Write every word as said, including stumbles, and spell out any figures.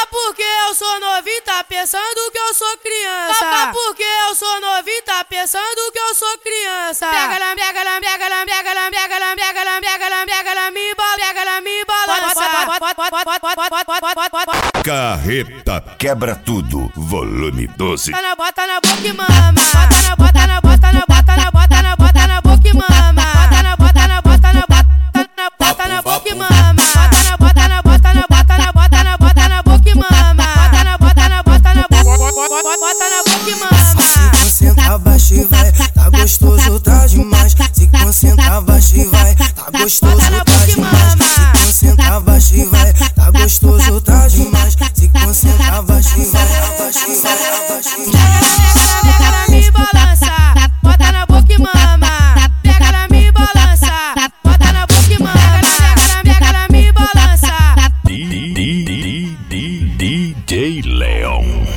Toca porque eu sou novinho, tá pensando que eu sou criança. Toca porque eu sou novinho, tá pensando que eu sou criança. Pega lá, pega lá, pega lá, pega lá, pega lá, pega lá, pega lá, pega lá, me bola, pega lá, me balança. Carreta quebra tudo, volume doze. Bota na, bota na boca e mama. Bota na, bota na, bota na, bota na, bota na, bota na boca e mama. Bota na, bota na, bota na, bota na, bota na boca e mama. Bota na, bota na, bota na, bota na, bota na, bota na boca e mama. Bota na, bota na, bota na, bota na boca e mama. Se concentra abaixo e vai, tá gostoso, tá demais. Se concentra abaixo e vai, tá gostoso, tá demais. Se concentra abaixo e vai, tá gostoso, tá demais. Se concentra abaixo e vai, abaixo e vai, abaixo e vai. Pega na me balança, bota na boca e mama. Pega na me balança, bota na boca e mama. Pega na me balança. D J Leon.